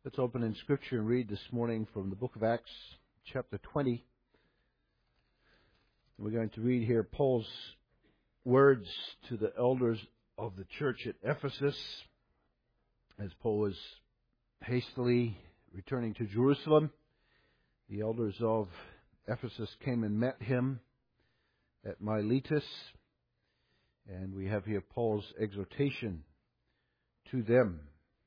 Let's open in Scripture and read this morning from the book of Acts, chapter 20. We're going to read here Paul's words to the elders of the church at Ephesus as Paul was hastily returning to Jerusalem. The elders of Ephesus came and met him at Miletus, and we have here Paul's exhortation to them.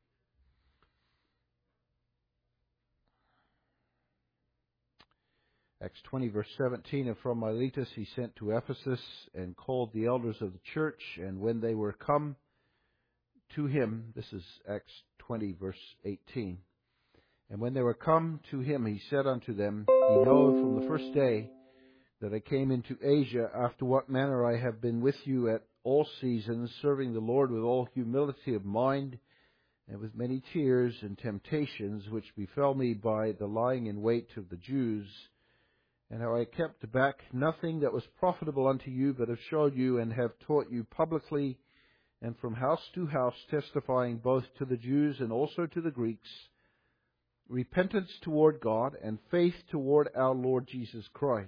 Acts 20, verse 17, and from Miletus he sent to Ephesus and called the elders of the church, and when they were come to him, this is Acts 20, verse 18, and when they were come to him, he said unto them, Ye know from the first day that I came into Asia, after what manner I have been with you at all seasons, serving the Lord with all humility of mind, and with many tears and temptations, which befell me by the lying in wait of the Jews, and how I kept back nothing that was profitable unto you, but have showed you and have taught you publicly, and from house to house, testifying both to the Jews and also to the Greeks, repentance toward God and faith toward our Lord Jesus Christ.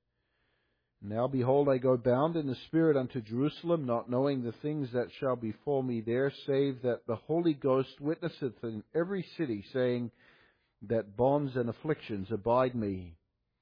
Now behold, I go bound in the Spirit unto Jerusalem, not knowing the things that shall befall me there, save that the Holy Ghost witnesseth in every city, saying that bonds and afflictions abide me.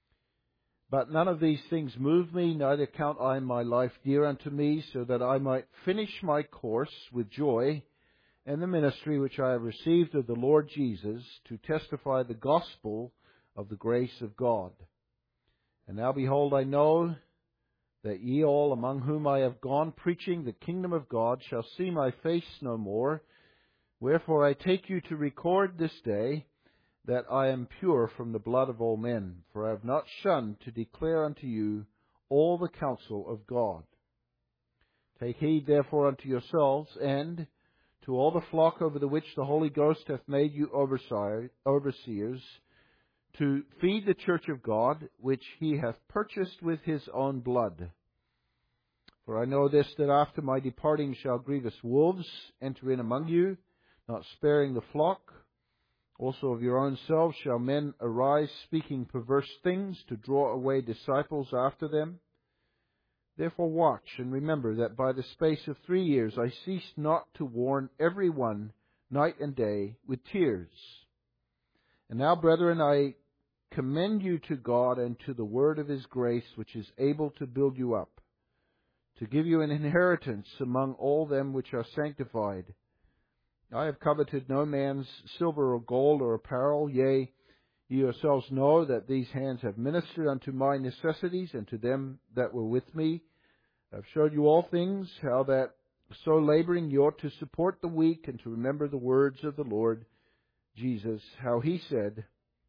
But none of these things move me, neither count I my life dear unto me, so that I might finish my course with joy, and the ministry which I have received of the Lord Jesus, to testify the gospel of the grace of God. And now behold, I know that ye all among whom I have gone preaching the kingdom of God shall see my face no more. Wherefore I take you to record this day that I am pure from the blood of all men, for I have not shunned to declare unto you all the counsel of God. Take heed therefore unto yourselves, and to all the flock over the which the Holy Ghost hath made you overseers, to feed the church of God, which he hath purchased with his own blood. For I know this, that after my departing shall grievous wolves enter in among you, not sparing the flock. Also of your own selves shall men arise, speaking perverse things, to draw away disciples after them. Therefore watch, and remember that by the space of 3 years I ceased not to warn every one night and day with tears. And now, brethren, I commend you to God and to the word of his grace, which is able to build you up, to give you an inheritance among all them which are sanctified. I have coveted no man's silver or gold or apparel. Yea, ye yourselves know that these hands have ministered unto my necessities, and to them that were with me. I have showed you all things, how that so laboring you ought to support the weak, and to remember the words of the Lord Jesus, how he said,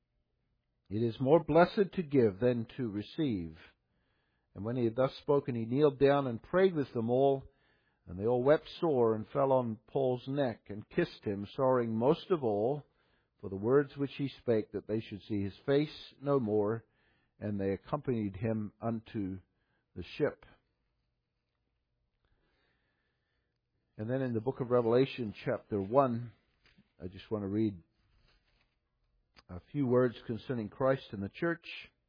It is more blessed to give than to receive. And when he had thus spoken, he kneeled down and prayed with them all. And they all wept sore and fell on Paul's neck and kissed him, sorrowing most of all for the words which he spake, that they should see his face no more. And they accompanied him unto the ship. And then in the book of Revelation, chapter 1, I just want to read a few words concerning Christ and the church.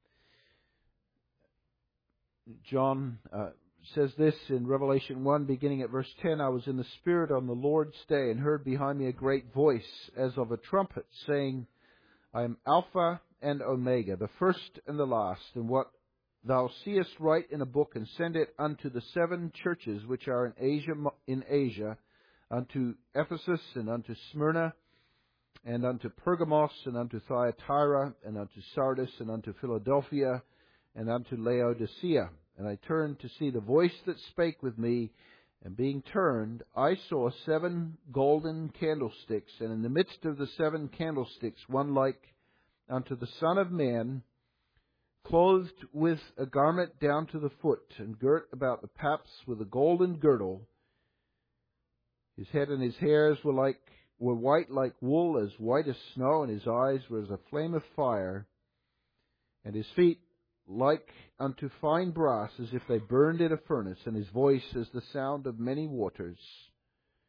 John says this in Revelation 1, beginning at verse 10, I was in the Spirit on the Lord's day, and heard behind me a great voice, as of a trumpet, saying, I am Alpha and Omega, the first and the last. And what thou seest write in a book, and send it unto the 7 churches which are in Asia, unto Ephesus, and unto Smyrna, and unto Pergamos, and unto Thyatira, and unto Sardis, and unto Philadelphia, and unto Laodicea. And I turned to see the voice that spake with me, and being turned, I saw 7 golden candlesticks, and in the midst of the 7 candlesticks one like unto the Son of Man, clothed with a garment down to the foot, and girt about the paps with a golden girdle. His head and his hairs were white like wool, as white as snow, and his eyes were as a flame of fire, and his feet like unto fine brass, as if they burned in a furnace, and his voice as the sound of many waters.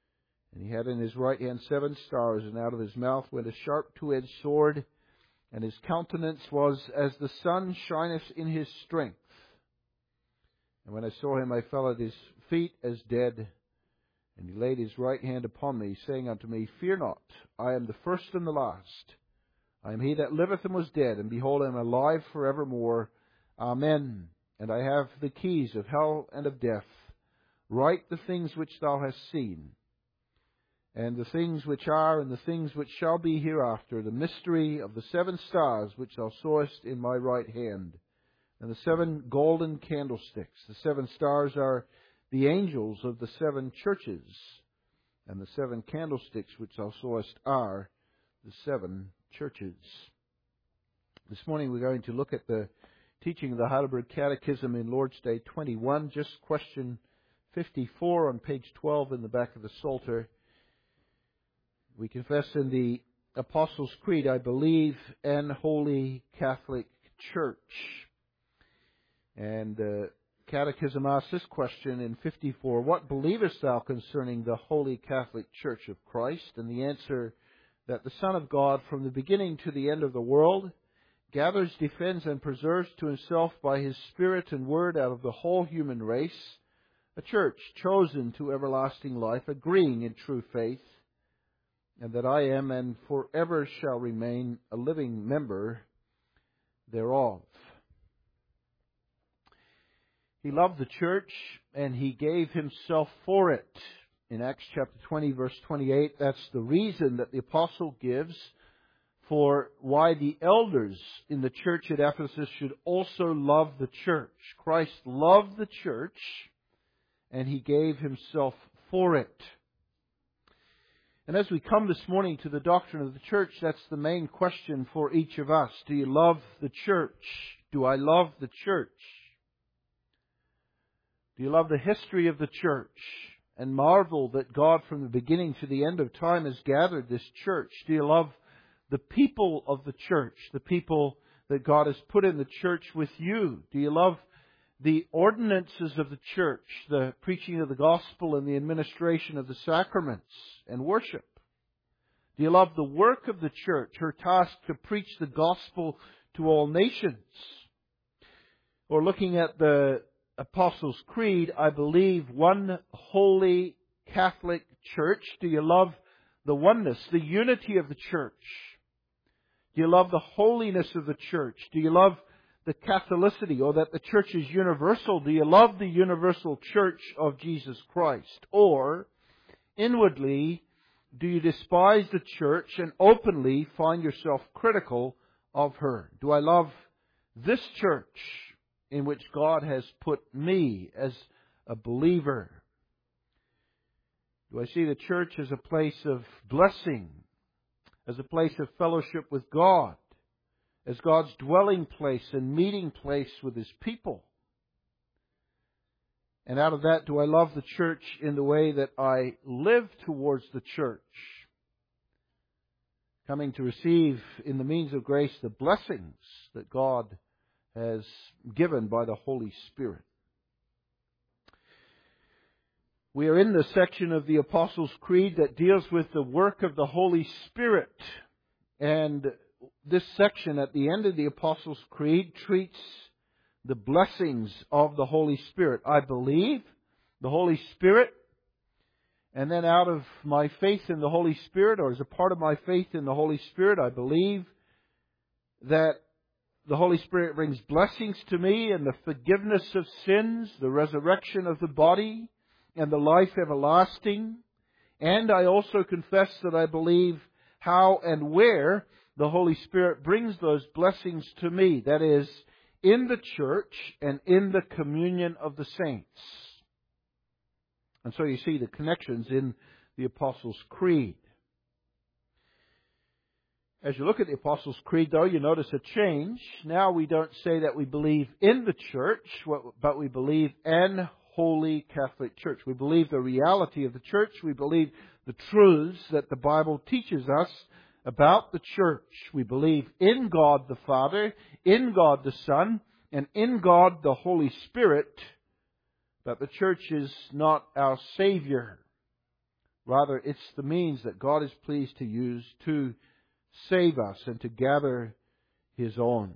And he had in his right hand 7 stars, and out of his mouth went a sharp 2-edged sword, and his countenance was as the sun shineth in his strength. And when I saw him, I fell at his feet as dead. And he laid his right hand upon me, saying unto me, Fear not, I am the first and the last. I am he that liveth and was dead, and behold, I am alive forevermore. Amen. And I have the keys of hell and of death. Write the things which thou hast seen, and the things which are, and the things which shall be hereafter, the mystery of the 7 stars which thou sawest in my right hand, and the 7 golden candlesticks. The 7 stars are the angels of the 7 churches, and the 7 candlesticks which thou sawest are the 7 churches. This morning we're going to look at the teaching of the Heidelberg Catechism in Lord's Day 21, just question 54 on page 12 in the back of the Psalter. We confess in the Apostles' Creed, I believe in Holy Catholic Church. And the Catechism asks this question in 54, What believest thou concerning the Holy Catholic Church of Christ? And the answer, that the Son of God, from the beginning to the end of the world, gathers, defends, and preserves to himself by his Spirit and Word out of the whole human race, a church chosen to everlasting life, agreeing in true faith, and that I am and forever shall remain a living member thereof. He loved the church, and He gave Himself for it. In Acts chapter 20, verse 28, that's the reason that the apostle gives for why the elders in the church at Ephesus should also love the church. Christ loved the church, and He gave Himself for it. And as we come this morning to the doctrine of the church, that's the main question for each of us. Do you love the church? Do I love the church? Do you love the history of the church and marvel that God from the beginning to the end of time has gathered this church? Do you love the people of the church, the people that God has put in the church with you? Do you love the ordinances of the church, the preaching of the gospel and the administration of the sacraments and worship? Do you love the work of the church, her task to preach the gospel to all nations? Or looking at the Apostles' Creed, I believe one holy Catholic church. Do you love the oneness, the unity of the church? Do you love the holiness of the church? Do you love the Catholicity, or that the church is universal? Do you love the universal church of Jesus Christ? Or, inwardly, do you despise the church and openly find yourself critical of her? Do I love this church in which God has put me as a believer? Do I see the church as a place of blessing, as a place of fellowship with God, as God's dwelling place and meeting place with His people? And out of that, do I love the church in the way that I live towards the church, coming to receive in the means of grace the blessings that God has given by the Holy Spirit? We are in the section of the Apostles' Creed that deals with the work of the Holy Spirit. And this section at the end of the Apostles' Creed treats the blessings of the Holy Spirit. I believe the Holy Spirit, and then out of my faith in the Holy Spirit, or as a part of my faith in the Holy Spirit, I believe that the Holy Spirit brings blessings to me and the forgiveness of sins, the resurrection of the body, and the life everlasting. And I also confess that I believe how and where the Holy Spirit brings those blessings to me. That is, in the church and in the communion of the saints. And so you see the connections in the Apostles' Creed. As you look at the Apostles' Creed, though, you notice a change. Now we don't say that we believe in the church, but we believe in Holy Catholic Church. We believe the reality of the church. We believe the truths that the Bible teaches us about the church. We believe in God the Father, in God the Son, and in God the Holy Spirit. But the church is not our Savior. Rather, it's the means that God is pleased to use to save us and to gather His own.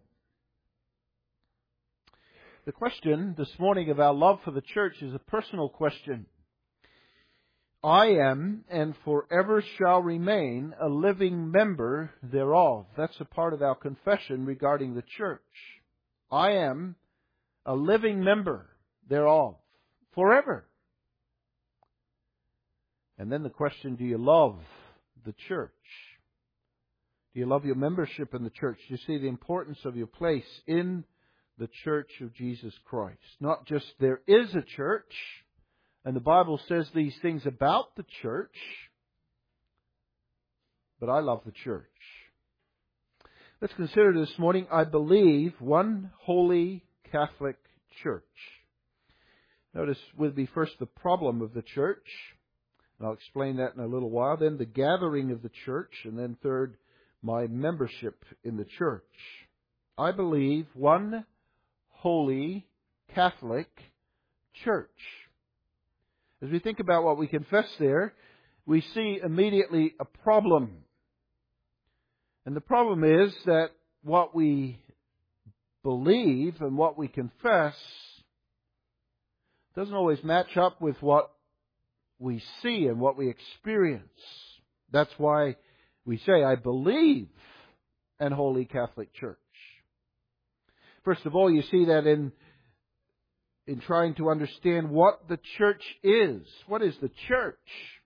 The question this morning of our love for the church is a personal question. I am and forever shall remain a living member thereof. That's a part of our confession regarding the church. I am a living member thereof forever. And then the question, do you love the church? Do you love your membership in the church? Do you see the importance of your place in the church of Jesus Christ? Not just there is a church, and the Bible says these things about the church, but I love the church. Let's consider this morning, I believe, one holy Catholic church. Notice with me first the problem of the church, and I'll explain that in a little while. Then the gathering of the church, and then third, my membership in the church. I believe one holy Catholic church. As we think about what we confess there, we see immediately a problem. And the problem is that what we believe and what we confess doesn't always match up with what we see and what we experience. That's why we say, I believe an holy Catholic church. First of all, you see that in trying to understand what the church is. What is the church?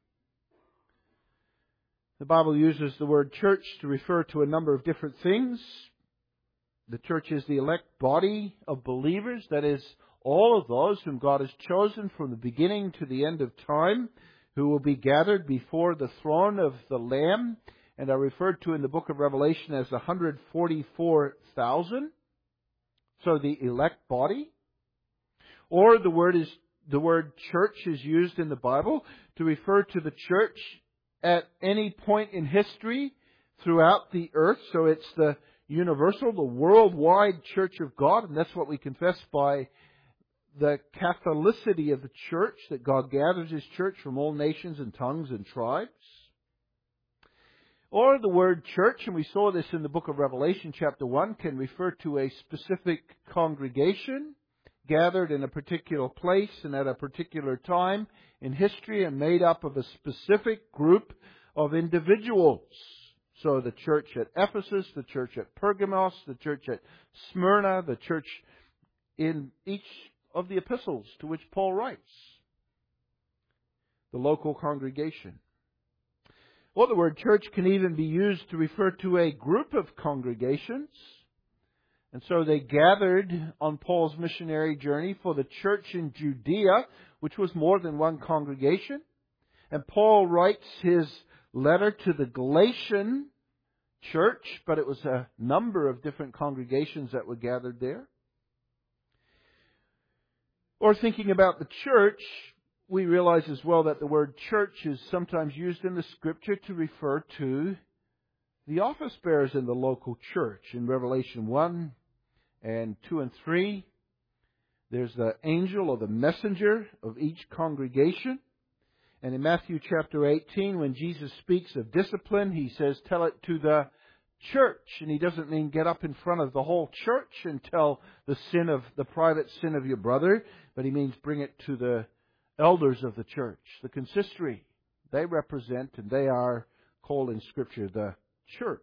The Bible uses the word church to refer to a number of different things. The church is the elect body of believers, that is, all of those whom God has chosen from the beginning to the end of time, who will be gathered before the throne of the Lamb, and are referred to in the book of Revelation as 144,000. So the elect body. Or the word church is used in the Bible to refer to the church at any point in history throughout the earth. So it's the universal, the worldwide church of God, and that's what we confess by the Catholicity of the church, that God gathers His church from all nations and tongues and tribes. Or the word church, and we saw this in the book of Revelation chapter 1, can refer to a specific congregation gathered in a particular place and at a particular time in history and made up of a specific group of individuals. So the church at Ephesus, the church at Pergamos, the church at Smyrna, the church in each of the epistles to which Paul writes. The local congregation. Or the word church can even be used to refer to a group of congregations. And so they gathered on Paul's missionary journey for the church in Judea, which was more than one congregation. And Paul writes his letter to the Galatian church, but it was a number of different congregations that were gathered there. Or thinking about the church, we realize as well that the word church is sometimes used in the Scripture to refer to the office bearers in the local church. In Revelation 1 and 2 and 3, there's the angel or the messenger of each congregation. And in Matthew chapter 18, when Jesus speaks of discipline, He says, tell it to the church. And He doesn't mean get up in front of the whole church and tell the private sin of your brother, but He means bring it to the elders of the church, the consistory. They represent, and they are called in Scripture the church.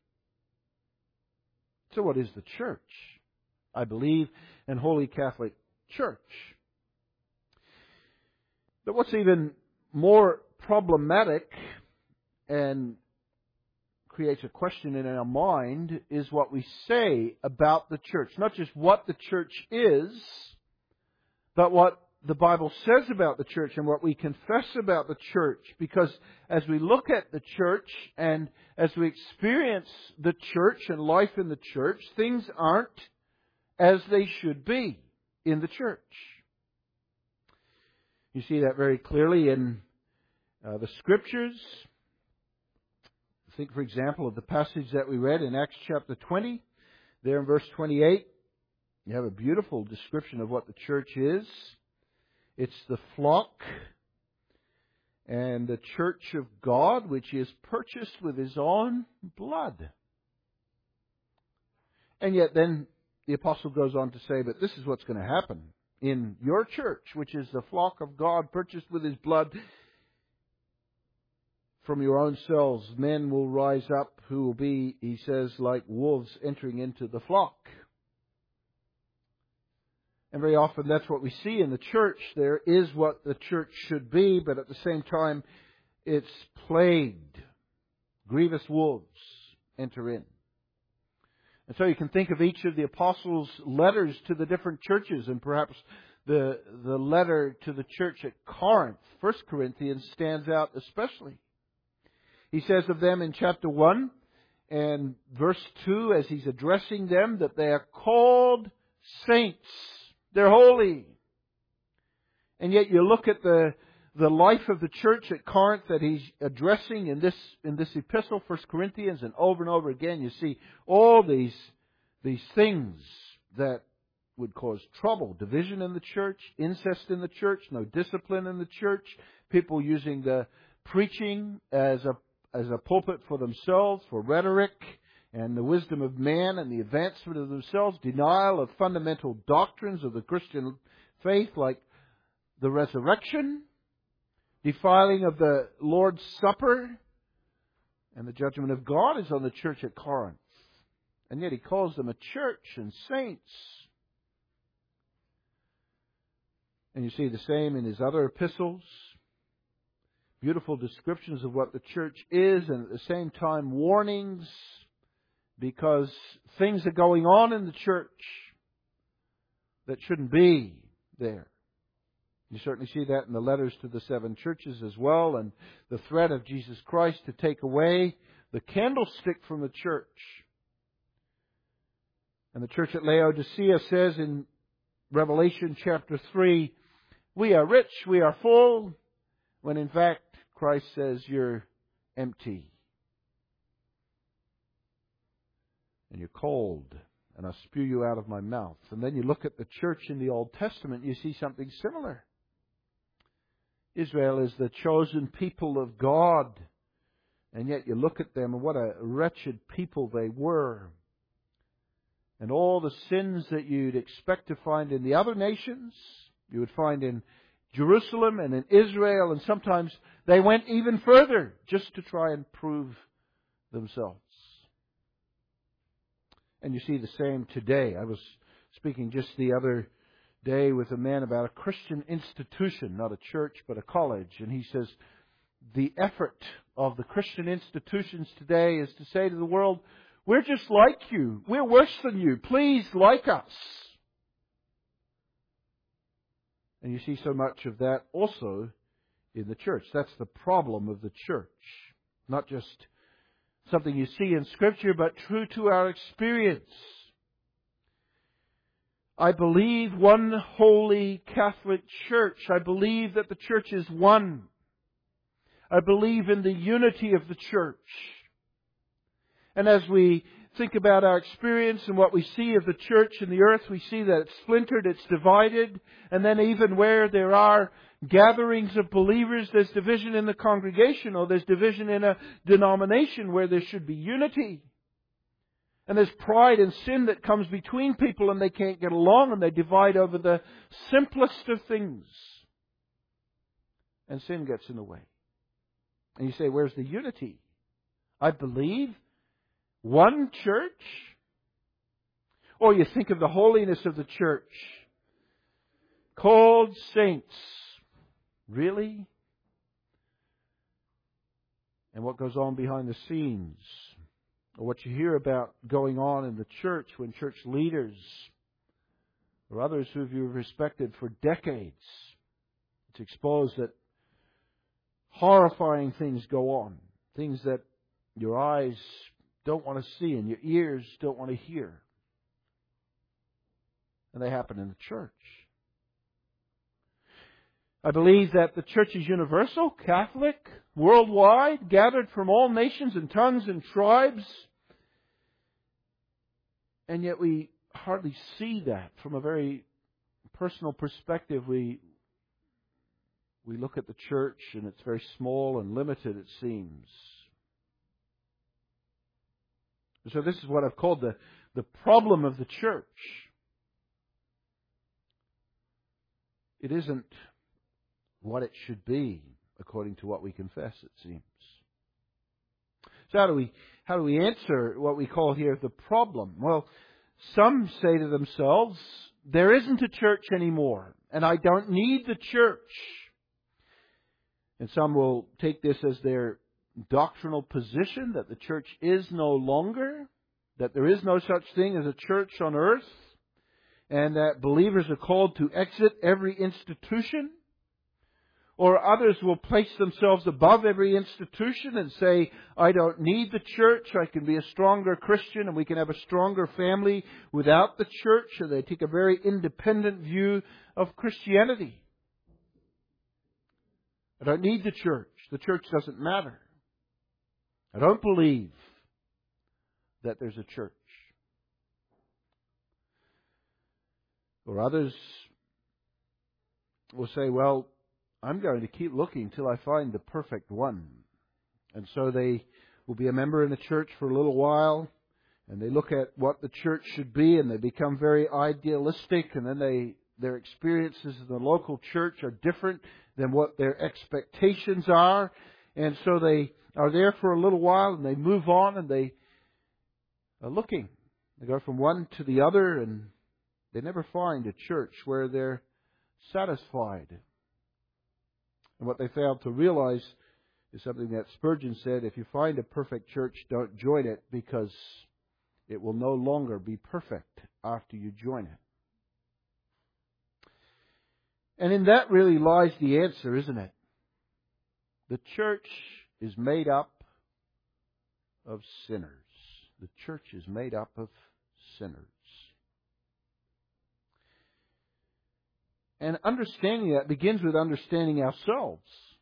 So what is the church? I believe in Holy Catholic Church. But what's even more problematic and creates a question in our mind is what we say about the church. Not just what the church is, but what the Bible says about the church and what we confess about the church. Because as we look at the church and as we experience the church and life in the church, things aren't as they should be in the church. You see that very clearly in the Scriptures. Think, for example, of the passage that we read in Acts chapter 20. There in verse 28, you have a beautiful description of what the church is. It's the flock. and the church of God, which is purchased with His own blood. And yet then the apostle goes on to say, but this is what's going to happen in your church, which is the flock of God purchased with His blood. From your own selves, men will rise up who will be, he says, like wolves entering into the flock. And very often that's what we see in the church. There is what the church should be, but at the same time it's plagued. Grievous wolves enter in. And so you can think of each of the apostles' letters to the different churches, and perhaps the letter to the church at Corinth, 1 Corinthians, stands out especially. He says of them in chapter 1 and verse 2, as he's addressing them, that they are called saints. They're holy. And yet you look at the life of the church at Corinth that he's addressing in this epistle, 1 Corinthians, and over again you see all these things that would cause trouble. Division in the church, incest in the church, no discipline in the church, people using the preaching as a pulpit for themselves, for rhetoric, and the wisdom of man and the advancement of themselves, denial of fundamental doctrines of the Christian faith like the resurrection, defiling of the Lord's Supper, and the judgment of God is on the church at Corinth. And yet he calls them a church and saints. And you see the same in his other epistles. Beautiful descriptions of what the church is, and at the same time warnings, because things are going on in the church that shouldn't be there. You certainly see that in the letters to the 7 churches as well, and the threat of Jesus Christ to take away the candlestick from the church. And the church at Laodicea says in Revelation chapter 3, we are rich, we are full, when in fact Christ says you're empty. And you're cold, and I'll spew you out of my mouth. And then you look at the church in the Old Testament, you see something similar. Israel is the chosen people of God. And yet you look at them and what a wretched people they were. And all the sins that you'd expect to find in the other nations, you would find in Jerusalem and in Israel. And sometimes they went even further just to try and prove themselves. And you see the same today. I was speaking just the other day with a man about a Christian institution, not a church, but a college. And he says, the effort of the Christian institutions today is to say to the world, we're just like you. We're worse than you. Please like us. And you see so much of that also in the church. That's the problem of the church. Not just something you see in Scripture, but true to our experience. I believe one holy Catholic Church. I believe that the church is one. I believe in the unity of the church. And as we think about our experience and what we see of the church in the earth, we see that it's splintered, it's divided, and then even where there are gatherings of believers, there's division in the congregation, or there's division in a denomination where there should be unity. And there's pride and sin that comes between people and they can't get along and they divide over the simplest of things. And sin gets in the way. And you say, where's the unity? I believe one church. Or you think of the holiness of the church. Called saints. Really? And what goes on behind the scenes? Or what you hear about going on in the church when church leaders or others who you've respected for decades, it's exposed that horrifying things go on. Things that your eyes don't want to see and your ears don't want to hear. And they happen in the church. I believe that the church is universal, Catholic, worldwide, gathered from all nations and tongues and tribes. And yet we hardly see that from a very personal perspective. We we look at the church and it's very small and limited, it seems. So this is what I've called the problem of the church. It isn't what it should be, according to what we confess, it seems. So how do we answer what we call here the problem? Well, some say to themselves, there isn't a church anymore, and I don't need the church. And some will take this as their doctrinal position, that the church is no longer, that there is no such thing as a church on earth, and that believers are called to exit every institution. Or others will place themselves above every institution and say, I don't need the church, I can be a stronger Christian and we can have a stronger family without the church. And they take a very independent view of Christianity. I don't need the church. The church doesn't matter. I don't believe that there's a church. Or others will say, well, I'm going to keep looking till I find the perfect one. And so they will be a member in the church for a little while, and they look at what the church should be, and they become very idealistic, and then their experiences in the local church are different than what their expectations are. And so they are there for a little while, and they move on, and they are looking. They go from one to the other, and they never find a church where they're satisfied. And what they failed to realize is something that Spurgeon said, if you find a perfect church, don't join it, because it will no longer be perfect after you join it. And in that really lies the answer, isn't it? The church is made up of sinners. The church is made up of sinners. And understanding that begins with understanding ourselves.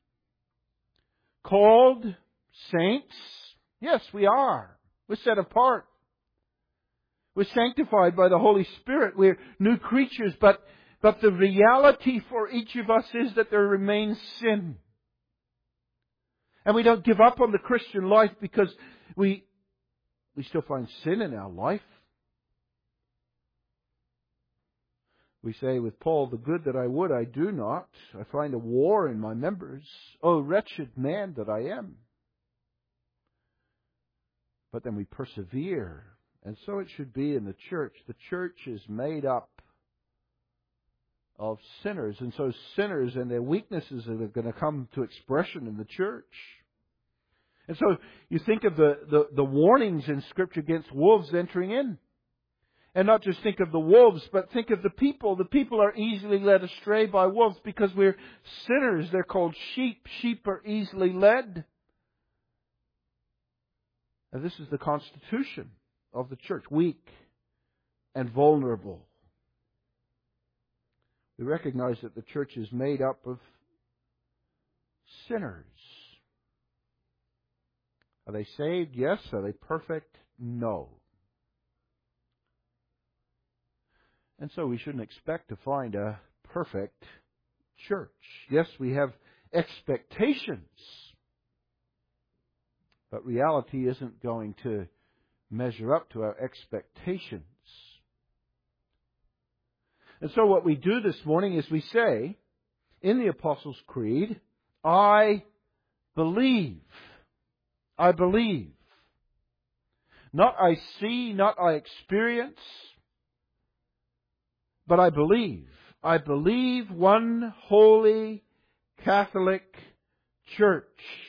Called saints, yes, we are. We're set apart. We're sanctified by the Holy Spirit. We're new creatures, but the reality for each of us is that there remains sin. And we don't give up on the Christian life because we still find sin in our life. We say with Paul, the good that I would, I do not. I find a war in my members. Oh, wretched man that I am. But then we persevere. And so it should be in the church. The church is made up of sinners. And so sinners and their weaknesses are going to come to expression in the church. And so you think of the warnings in Scripture against wolves entering in. And not just think of the wolves, but think of the people. The people are easily led astray by wolves because we're sinners. They're called sheep. Sheep are easily led. And this is the constitution of the church. Weak and vulnerable. We recognize that the church is made up of sinners. Are they saved? Yes. Are they perfect? No. And so we shouldn't expect to find a perfect church. Yes, we have expectations, but reality isn't going to measure up to our expectations. And so what we do this morning is we say, in the Apostles' Creed, I believe. I believe. Not I see, not I experience, but I believe. I believe one holy Catholic Church.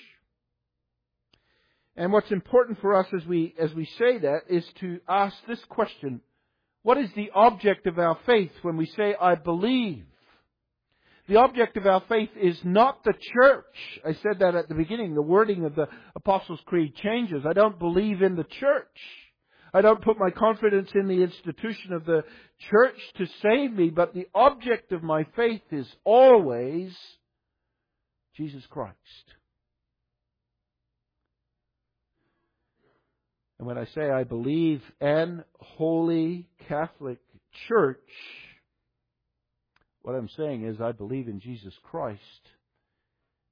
And what's important for us as we say that is to ask this question. What is the object of our faith when we say, I believe? The object of our faith is not the church. I said that at the beginning. The wording of the Apostles' Creed changes. I don't believe in the church. I don't put my confidence in the institution of the church to save me, but the object of my faith is always Jesus Christ. And when I say I believe an holy Catholic Church, what I'm saying is I believe in Jesus Christ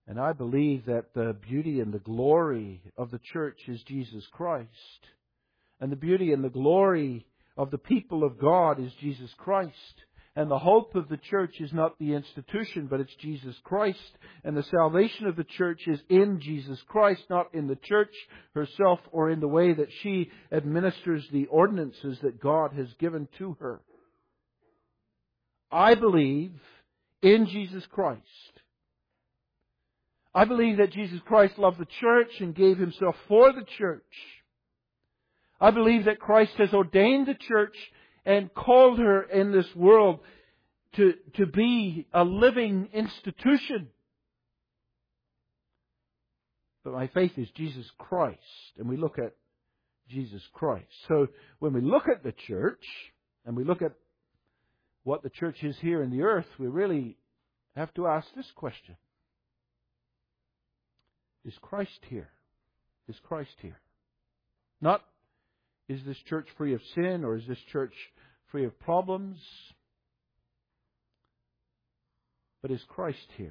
And I believe that the beauty and the glory of the church is Jesus Christ. And the beauty and the glory of the people of God is Jesus Christ. And the hope of the church is not the institution, but it's Jesus Christ. And the salvation of the church is in Jesus Christ, not in the church herself or in the way that she administers the ordinances that God has given to her. I believe in Jesus Christ. I believe that Jesus Christ loved the church and gave Himself for the church. I believe that Christ has ordained the church and called her in this world to be a living institution. But my faith is Jesus Christ, and we look at Jesus Christ. So when we look at the church, and we look at what the church is here in the earth, we really have to ask this question. Is Christ here? Is Christ here? Not, is this church free of sin, or is this church free of problems? But is Christ here?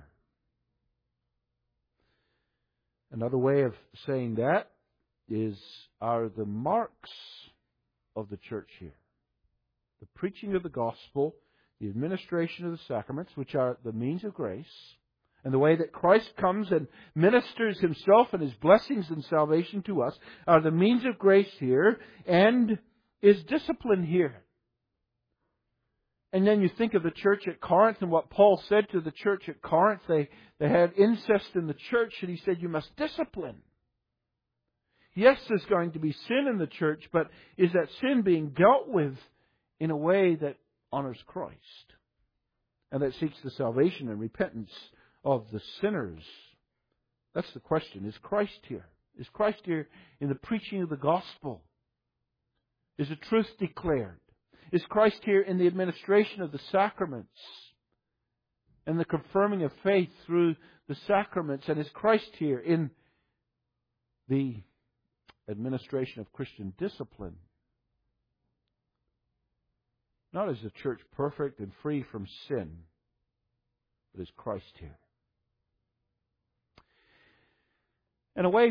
Another way of saying that is, are the marks of the church here? The preaching of the gospel, the administration of the sacraments, which are the means of grace, and the way that Christ comes and ministers Himself and His blessings and salvation to us, are the means of grace here, and is discipline here. And then you think of the church at Corinth and what Paul said to the church at Corinth. They had incest in the church, and he said, you must discipline. Yes, there's going to be sin in the church, but is that sin being dealt with in a way that honors Christ and that seeks the salvation and repentance of the sinners? That's the question. Is Christ here? Is Christ here in the preaching of the gospel? Is the truth declared? Is Christ here in the administration of the sacraments and the confirming of faith through the sacraments? And is Christ here in the administration of Christian discipline? Not is the church perfect and free from sin, but is Christ here? And a way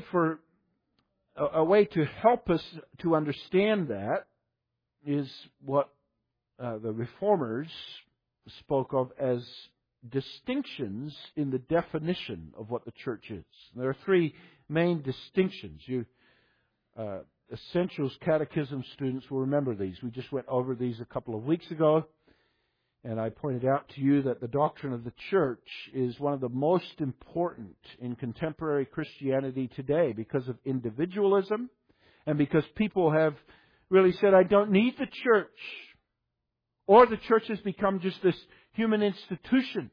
to help us to understand that is what the Reformers spoke of as distinctions in the definition of what the church is. There are three main distinctions. Essentials Catechism students will remember these. We just went over these a couple of weeks ago. And I pointed out to you that the doctrine of the church is one of the most important in contemporary Christianity today because of individualism and because people have really said, I don't need the church. Or the church has become just this human institution.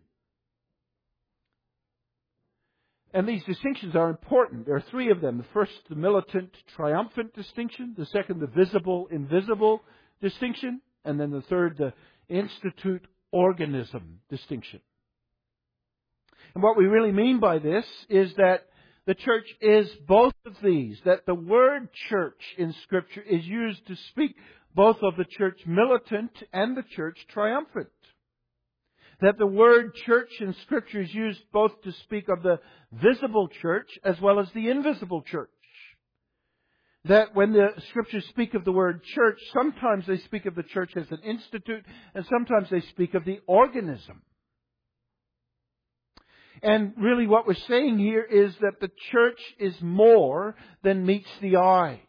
And these distinctions are important. There are three of them. The first, the militant, triumphant distinction. The second, the visible, invisible distinction. And then the third, the institute organism distinction. And what we really mean by this is that the church is both of these. That the word church in Scripture is used to speak both of the church militant and the church triumphant. That the word church in Scripture is used both to speak of the visible church as well as the invisible church. That when the Scriptures speak of the word church, sometimes they speak of the church as an institute, and sometimes they speak of the organism. And really what we're saying here is that the church is more than meets the eye.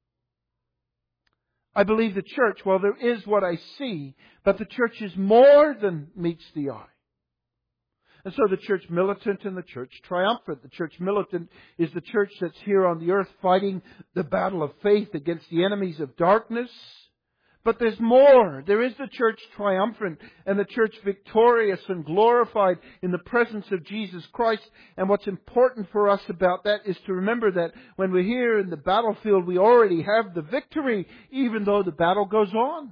I believe the church, well, there is what I see, but the church is more than meets the eye. And so the church militant and the church triumphant. The church militant is the church that's here on the earth fighting the battle of faith against the enemies of darkness. But there's more. There is the church triumphant and the church victorious and glorified in the presence of Jesus Christ. And what's important for us about that is to remember that when we're here in the battlefield, we already have the victory, even though the battle goes on.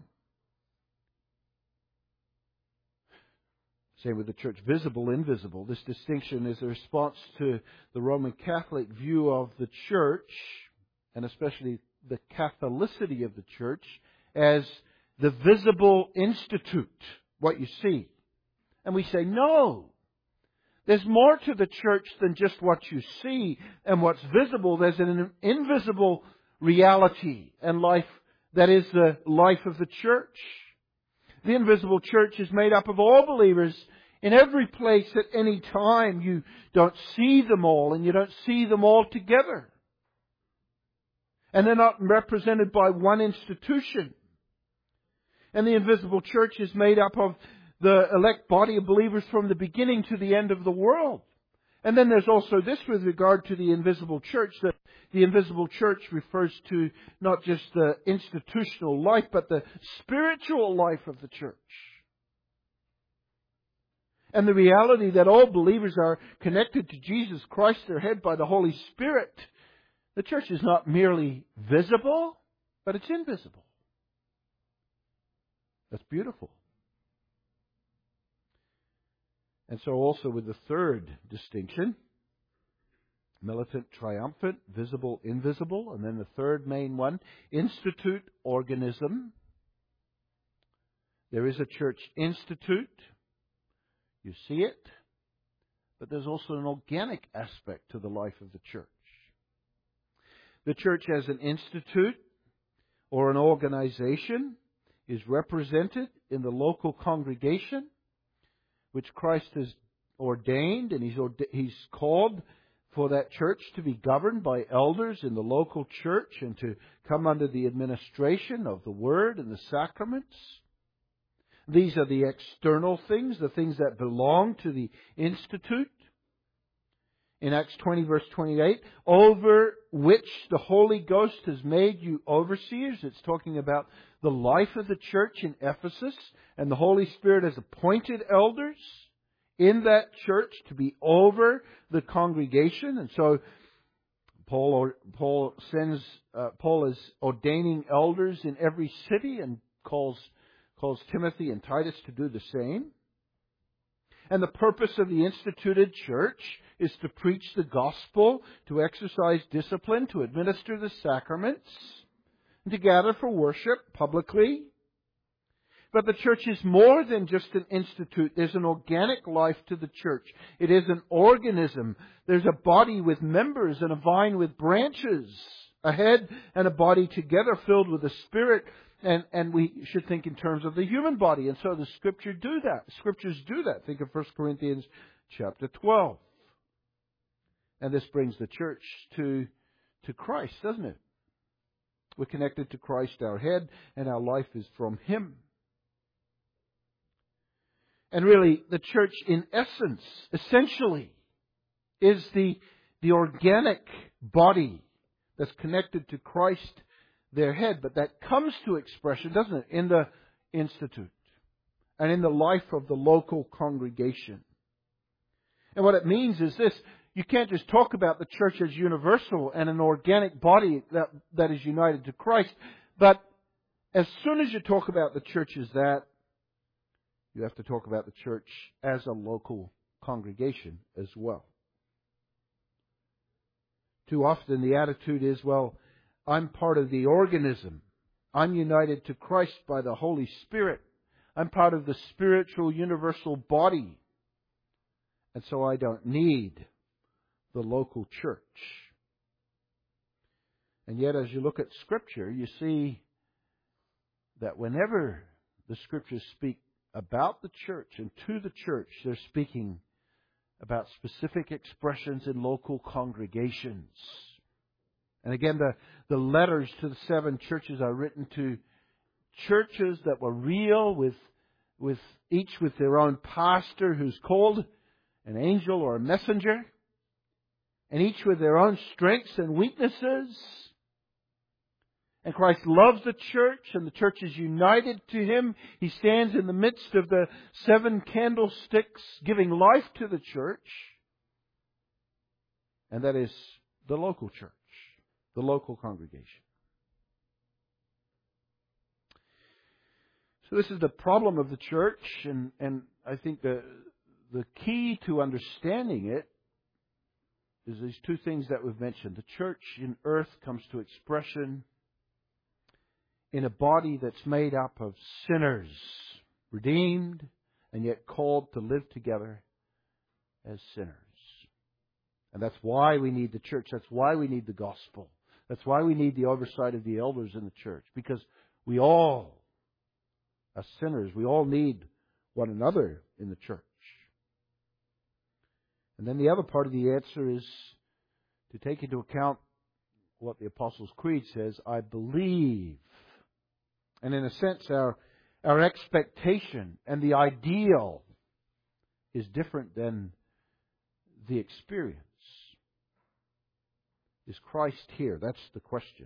Same with the church visible, invisible. This distinction is a response to the Roman Catholic view of the church, and especially the Catholicity of the church, as the visible institute, what you see. And we say, no. There's more to the church than just what you see and what's visible. There's an invisible reality and life that is the life of the church. The invisible church is made up of all believers in every place at any time. You don't see them all, and you don't see them all together. And they're not represented by one institution. And the invisible church is made up of the elect body of believers from the beginning to the end of the world. And then there's also this with regard to the invisible church, that the invisible church refers to not just the institutional life, but the spiritual life of the church. And the reality that all believers are connected to Jesus Christ, their head, by the Holy Spirit. The church is not merely visible, but it's invisible. That's beautiful. And so also with the third distinction, militant, triumphant, visible, invisible. And then the third main one, institute, organism. There is a church institute. You see it. But there's also an organic aspect to the life of the church. The church as an institute or an organization is represented in the local congregation, which Christ has ordained, and He's called for that church to be governed by elders in the local church and to come under the administration of the Word and the sacraments. These are the external things, the things that belong to the institute. In Acts 20 verse 28, over which the Holy Ghost has made you overseers. It's talking about the life of the church in Ephesus. And the Holy Spirit has appointed elders in that church to be over the congregation. And so Paul is ordaining elders in every city and calls Timothy and Titus to do the same. And the purpose of the instituted church is to preach the gospel, to exercise discipline, to administer the sacraments, and to gather for worship publicly. But the church is more than just an institute. There's an organic life to the church. It is an organism. There's a body with members and a vine with branches, a head and a body together filled with the Spirit. And we should think in terms of the human body. And so the Scriptures do that. Think of 1 Corinthians chapter 12. And this brings the church to Christ, doesn't it? We're connected to Christ, our head, and our life is from Him. And really, the church in essence, essentially, is the organic body that's connected to Christ, their head. But that comes to expression, doesn't it, in the institute and in the life of the local congregation. And what it means is this: you can't just talk about the church as universal and an organic body that is united to Christ. But as soon as you talk about the church as that, you have to talk about the church as a local congregation as well. Too often the attitude is, well, I'm part of the organism. I'm united to Christ by the Holy Spirit. I'm part of the spiritual universal body. And so I don't need the local church. And yet as you look at Scripture, you see that whenever the Scriptures speak about the church and to the church, they're speaking about specific expressions in local congregations. And again, the letters to the 7 churches are written to churches that were real, with each with their own pastor who's called an angel or a messenger, and each with their own strengths and weaknesses. And Christ loves the church, and the church is united to Him. He stands in the midst of the 7 candlesticks, giving life to the church. And that is the local church, the local congregation. So this is the problem of the church, and I think the key to understanding it is these 2 things that we've mentioned. The church in earth comes to expression in a body that's made up of sinners, redeemed, and yet called to live together as sinners. And that's why we need the church. That's why we need the gospel. That's why we need the oversight of the elders in the church. Because we all, as sinners, we all need one another in the church. And then the other part of the answer is to take into account what the Apostles' Creed says, I believe. And in a sense, our expectation and the ideal is different than the experience. Is Christ here? That's the question.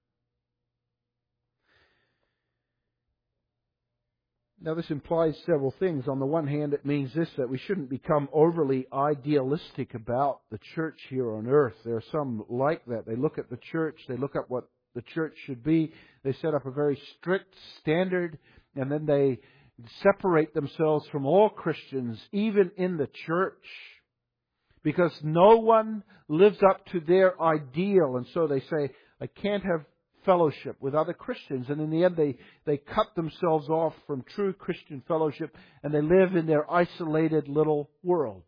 Now, this implies several things. On the one hand, it means this, that we shouldn't become overly idealistic about the church here on earth. There are some like that. They look at the church, they look at what the church should be, they set up a very strict standard, and then they separate themselves from all Christians, even in the church, because no one lives up to their ideal. And so they say, I can't have fellowship with other Christians. And in the end, they cut themselves off from true Christian fellowship, and they live in their isolated little world.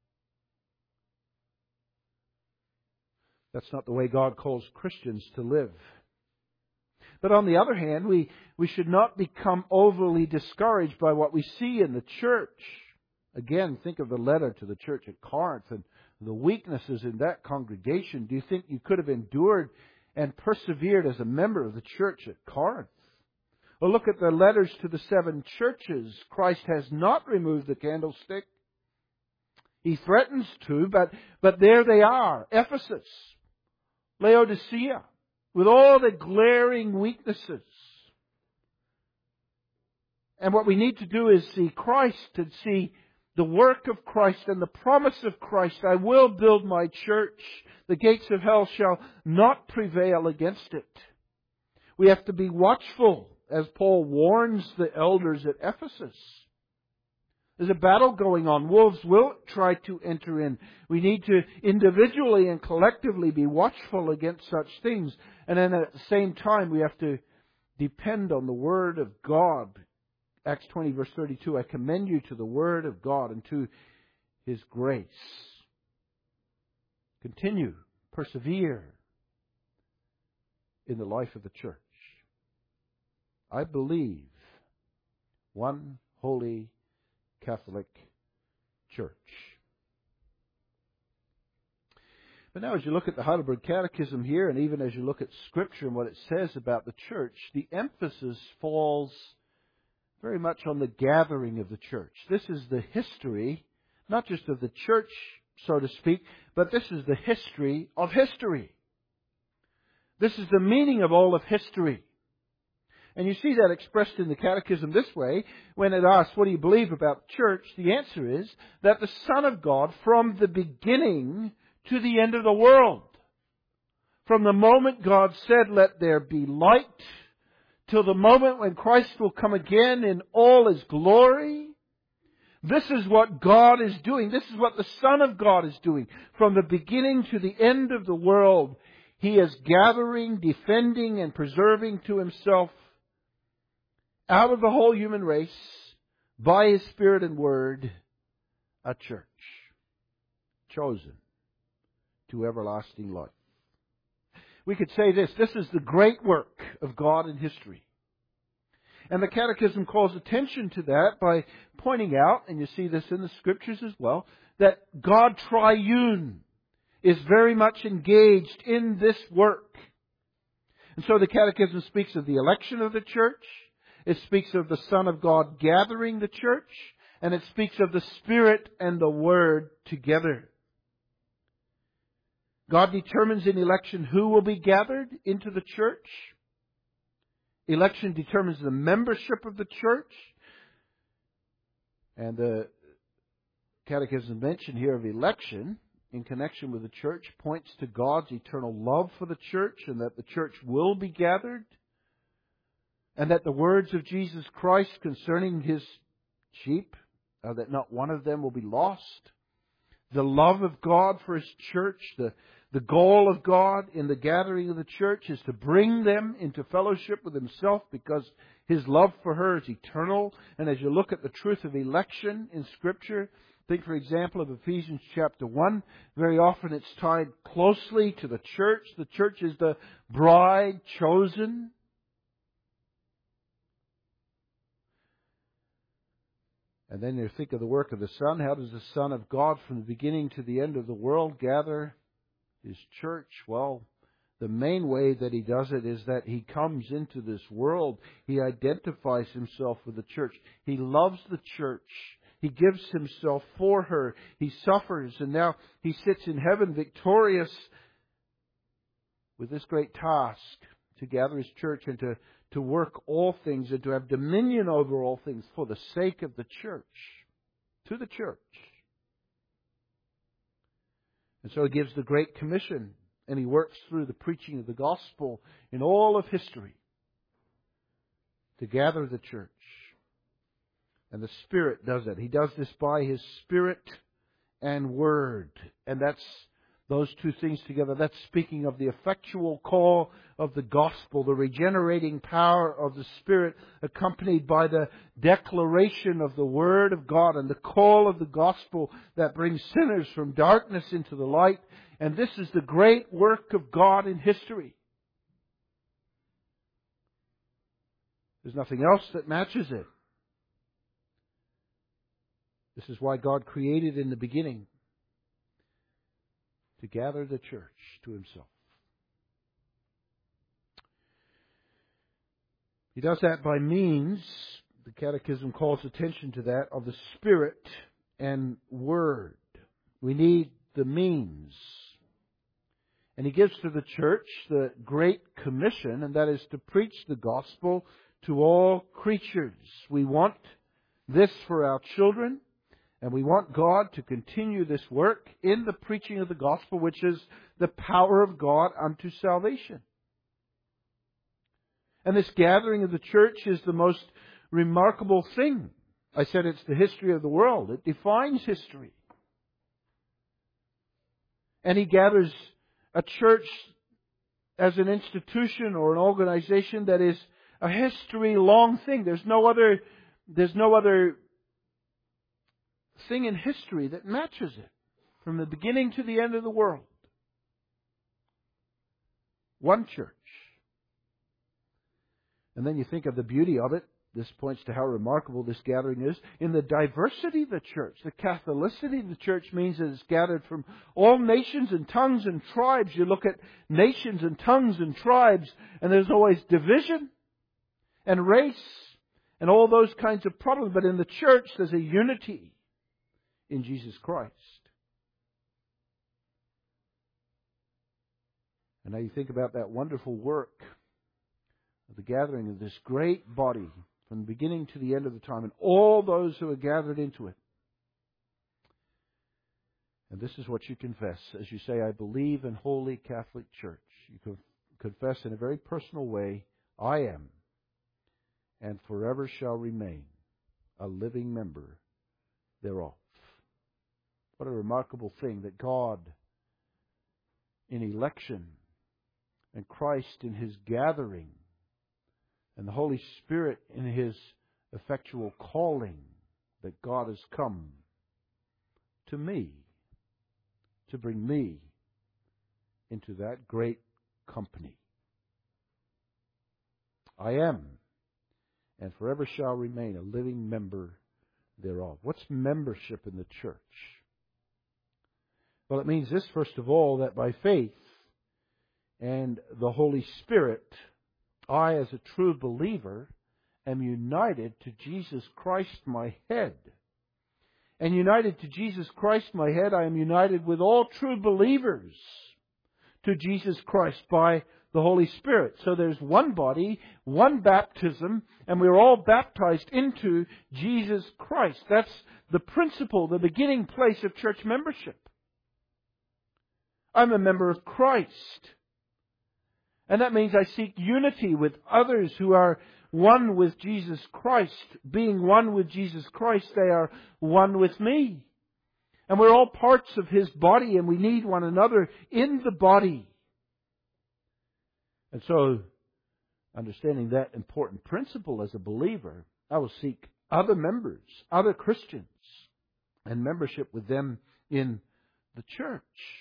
That's not the way God calls Christians to live. But on the other hand, we should not become overly discouraged by what we see in the church. Again, think of the letter to the church at Corinth and the weaknesses in that congregation. Do you think you could have endured and persevered as a member of the church at Corinth? Or look at the letters to the 7 churches. Christ has not removed the candlestick. He threatens to, but there they are. Ephesus, Laodicea, with all the glaring weaknesses. And what we need to do is see Christ and see the work of Christ and the promise of Christ. I will build my church. The gates of hell shall not prevail against it. We have to be watchful, as Paul warns the elders at Ephesus. There's a battle going on. Wolves will try to enter in. We need to individually and collectively be watchful against such things. And then at the same time, we have to depend on the Word of God. Acts 20 verse 32, I commend you to the Word of God and to His grace. Continue, persevere in the life of the church. I believe one holy Catholic Church. But now as you look at the Heidelberg Catechism here, and even as you look at Scripture and what it says about the church, the emphasis falls very much on the gathering of the church. This is the history, not just of the church, so to speak, but this is the history of history. This is the meaning of all of history. And you see that expressed in the Catechism this way. When it asks, what do you believe about the church? The answer is that the Son of God, from the beginning to the end of the world, from the moment God said, let there be light, till the moment when Christ will come again in all His glory. This is what God is doing. This is what the Son of God is doing. From the beginning to the end of the world, He is gathering, defending, and preserving to Himself, out of the whole human race, by His Spirit and Word, a church chosen to everlasting life. We could say this is the great work of God in history. And the Catechism calls attention to that by pointing out, and you see this in the Scriptures as well, that God Triune is very much engaged in this work. And so the Catechism speaks of the election of the church, it speaks of the Son of God gathering the church, and it speaks of the Spirit and the Word together. God determines in election who will be gathered into the church. Election determines the membership of the church. And the Catechism mention here of election in connection with the church points to God's eternal love for the church, and that the church will be gathered, and that the words of Jesus Christ concerning His sheep are that not one of them will be lost. The love of God for His church, the goal of God in the gathering of the church is to bring them into fellowship with Himself, because His love for her is eternal. And as you look at the truth of election in Scripture, Think, for example, of Ephesians chapter 1. Very often it's tied closely to the church. The church is the bride chosen. And then you think of the work of the Son. How does the Son of God from the beginning to the end of the world gather His church? Well, the main way that He does it is that He comes into this world. He identifies Himself with the church. He loves the church. He gives Himself for her. He suffers, and now He sits in heaven victorious with this great task to gather His church and to work all things and to have dominion over all things for the sake of the church, to the church. And so He gives the Great Commission, and He works through the preaching of the gospel in all of history to gather the church. And the Spirit does it. He does this by His Spirit and Word. And that's those two things together. That's speaking of the effectual call of the gospel, the regenerating power of the Spirit, accompanied by the declaration of the Word of God and the call of the gospel that brings sinners from darkness into the light. And this is the great work of God in history. There's nothing else that matches it. This is why God created in the beginning to gather the church to Himself. He does that by means, the Catechism calls attention to that, of the Spirit and Word. We need the means. And He gives to the church the Great Commission, and that is to preach the gospel to all creatures. We want this for our children. And we want God to continue this work in the preaching of the gospel, which is the power of God unto salvation. And this gathering of the church is the most remarkable thing. I said it's the history of the world. It defines history. And He gathers a church as an institution or an organization that is a history-long thing. There's no other thing in history that matches it from the beginning to the end of the world. One church. And then you think of the beauty of it. This points to how remarkable this gathering is. In the diversity of the church, the Catholicity of the church means that it's gathered from all nations and tongues and tribes. You look at nations and tongues and tribes, and there's always division and race and all those kinds of problems. But in the church, there's a unity in Jesus Christ. And now you think about that wonderful work of the gathering of this great body from the beginning to the end of the time and all those who are gathered into it. And this is what you confess as you say, I believe in Holy Catholic Church. You confess in a very personal way, I am and forever shall remain a living member thereof. What a remarkable thing that God in election and Christ in His gathering and the Holy Spirit in His effectual calling, that God has come to me to bring me into that great company. I am and forever shall remain a living member thereof. What's membership in the church? Well, it means this, first of all, that by faith and the Holy Spirit, I, as a true believer, am united to Jesus Christ, my head. And united to Jesus Christ, my head, I am united with all true believers to Jesus Christ by the Holy Spirit. So there's one body, one baptism, and we're all baptized into Jesus Christ. That's the principle, the beginning place of church membership. I'm a member of Christ. And that means I seek unity with others who are one with Jesus Christ. Being one with Jesus Christ, they are one with me. And we're all parts of His body, and we need one another in the body. And so, understanding that important principle as a believer, I will seek other members, other Christians, and membership with them in the church.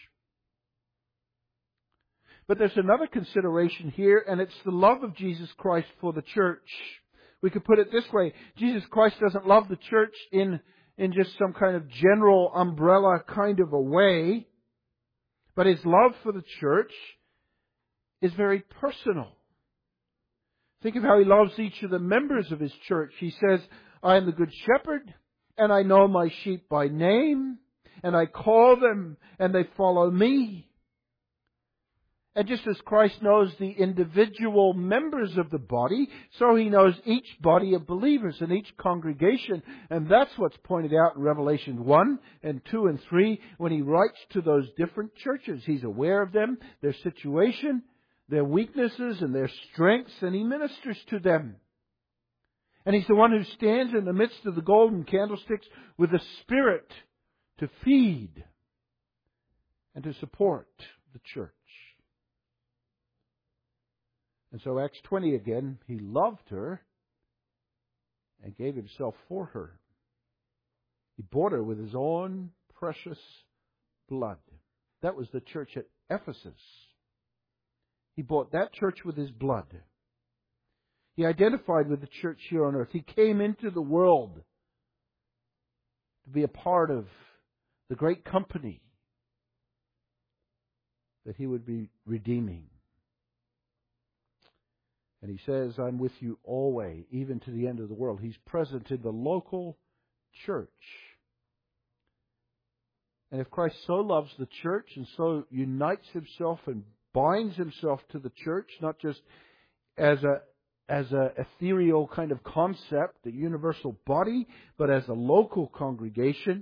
But there's another consideration here, and it's the love of Jesus Christ for the church. We could put it this way: Jesus Christ doesn't love the church in just some kind of general umbrella kind of a way, but His love for the church is very personal. Think of how He loves each of the members of His church. He says, I am the good shepherd, and I know my sheep by name, and I call them, and they follow me. And just as Christ knows the individual members of the body, so He knows each body of believers and each congregation. And that's what's pointed out in Revelation 1 and 2 and 3 when He writes to those different churches. He's aware of them, their situation, their weaknesses and their strengths, and He ministers to them. And He's the one who stands in the midst of the golden candlesticks with the Spirit to feed and to support the church. And so Acts 20 again, He loved her and gave Himself for her. He bought her with His own precious blood. That was the church at Ephesus. He bought that church with His blood. He identified with the church here on earth. He came into the world to be a part of the great company that He would be redeeming. And He says, I'm with you always, even to the end of the world. He's present in the local church. And if Christ so loves the church and so unites Himself and binds Himself to the church, not just as a ethereal kind of concept, a universal body, but as a local congregation,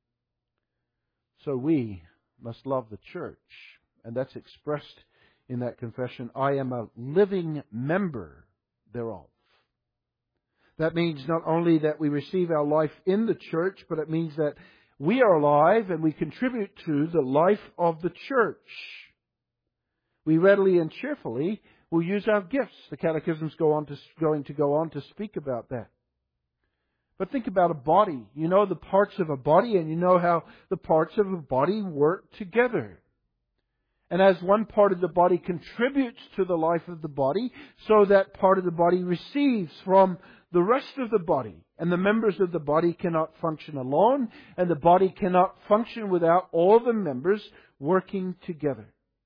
so we must love the church. And that's expressed in that confession, I am a living member thereof. That means not only that we receive our life in the church, but it means that we are alive and we contribute to the life of the church. We readily and cheerfully will use our gifts. The catechism's going to go on to speak about that. But think about a body. You know the parts of a body, and you know how the parts of a body work together. And as one part of the body contributes to the life of the body, so that part of the body receives from the rest of the body. And the members of the body cannot function alone, and the body cannot function without all the members working together.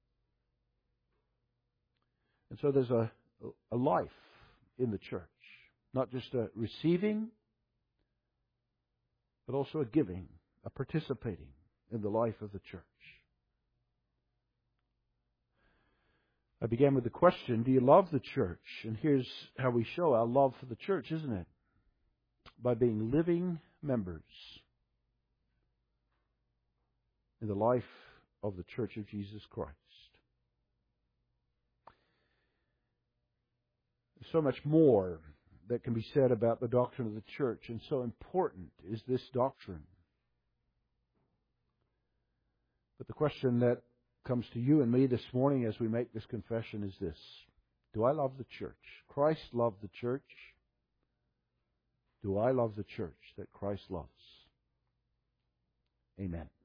And so there's a life in the church. Not just a receiving, but also a giving, a participating in the life of the church. I began with the question, do you love the church? And here's how we show our love for the church, isn't it? By being living members in the life of the Church of Jesus Christ. There's so much more that can be said about the doctrine of the church, and so important is this doctrine. But the question that comes to you and me this morning as we make this confession is this: do I love the church? Christ loved the church. Do I love the church that Christ loves? Amen.